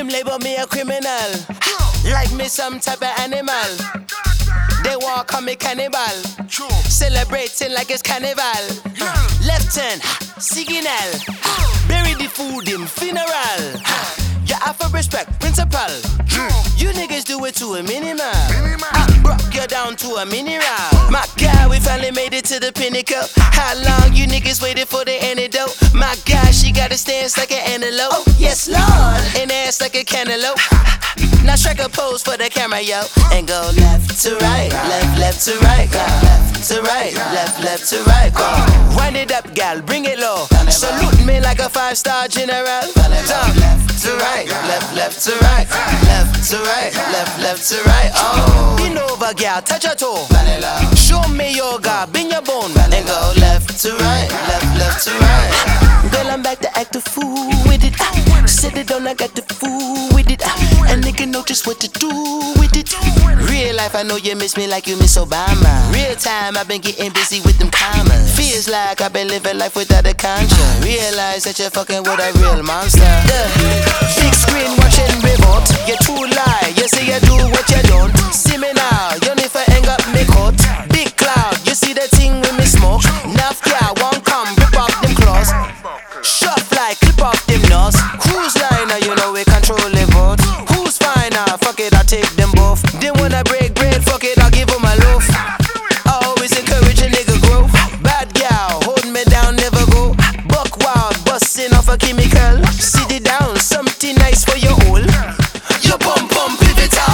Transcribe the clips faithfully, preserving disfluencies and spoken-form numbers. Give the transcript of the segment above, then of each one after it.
Them label me a criminal, like me some type of animal. They walk on me cannibal, celebrating like it's carnival. Left hand, signal, bury the food in funeral. You have to respect principal. You niggas do it to a minimal. I broke you down to a mineral. My God, we finally made it to the pinnacle. How long you niggas waited for the antidote? My God, she got a stance like an antelope. Oh, yes, Lord. And ass like a cantaloupe. Now strike a pose for the camera, yo. And go left to right, left, left to right, go left to right, left, left to right, go. Wind it up, gal, bring it low. Salute me like a five-star general. Jump left to right, left, left to right, left to right, left, left to right. Oh, bend over, gal, touch your toe. Show me yoga, bend your bone. And go left to right, left, left to right. Girl, I'm back to act a fool with it. Sit it down, I got the fool with it. And nigga know just what to do with it. Real life, I know you miss me like you miss Obama. Real time, I've been getting busy with them commas. Feels like I've been living life without a conscience. Realize that you're fucking with a real monster. Yeah. Big screen watching remote. You too lie, you say you do what you don't. See me now, you need to hang up me coat. Big cloud, you see the thing with me smoke. Enough yeah, won't come, rip off them claws. Shot fly, clip off them nose. Cruise liner, you know we control the boat. Who's finer? Fuck it, I take them both. They wanna break bread, fuck it, I'll give them a loaf. I always encourage a nigga grow. Bad gal, hold me down, never go. Buck wild, busting off a chemical. Sit it down, something nice for your hole. Your bum bum pivotal.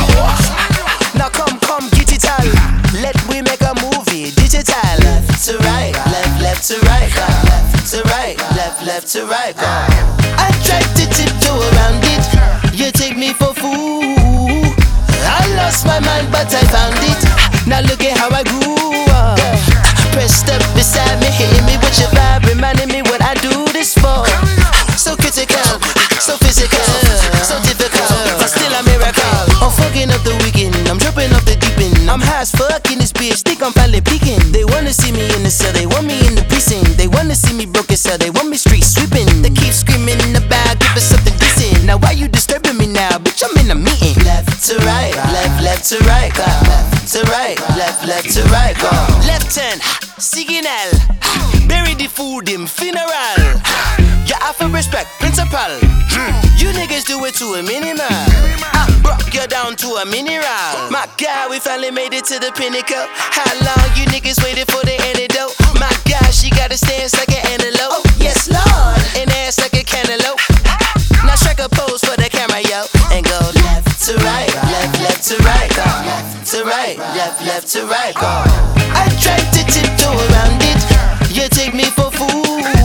Now come, come, get it all. Let we make a movie, digital. Left to right, left, left to right, go. Left to right, left, left to right, go. I tried to tiptoe around it. You take me for fool. I lost my mind, but I found it. Now look at how I grew up. Pressed up beside me, hitting me with your vibe, reminding me what I do this for. So critical, so physical, so difficult, but still a miracle. I'm fucking up the weekend, I'm dropping off the deep end. I'm high as fuck in this bitch, think I'm finally peaking. They wanna see me in the cell, they want me in the precinct. They wanna see me broke as hell, they want me street sweeping. They keep screaming in the bag, give us something decent. Now why you disturbing me now, bitch, I'm in a meeting. Left to right, left, left to right, go. Left to right, left, left to right, go. Left hand, signal, bury the food in funeral. You have to respect principal. You niggas do it to a minimal. I broke you down to a mineral. My God, we finally made it to the pinnacle. How long you niggas waited for the antidote? My God, she got a stance like an antelope. Oh, yes, Lord. And ass like a cantaloupe. Now strike a pose for the camera, yo. And go left to right, left, left to right, go. Left to right, left, left to right, go. I tried to tiptoe around it. You take me for fool.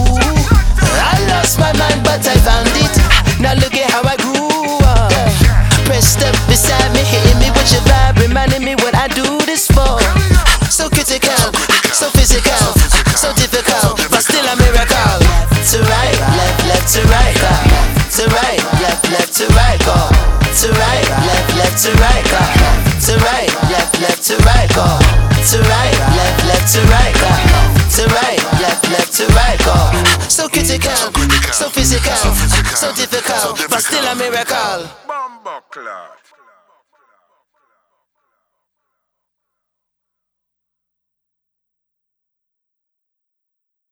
I lost my mind, but I found it. Now look at how I grew up. Pressed up beside me, hitting me with your vibe, reminding me what I do this for. So critical, so physical, so difficult, but still a miracle. Left to right, left, left to right, go. Left to right, left, left to right, go. To right, left, left to right, go. To right, left, left to right, go. To right, left, left to right, go. To right, left, left to right, go. So critical, so physical, so difficult, but still a miracle.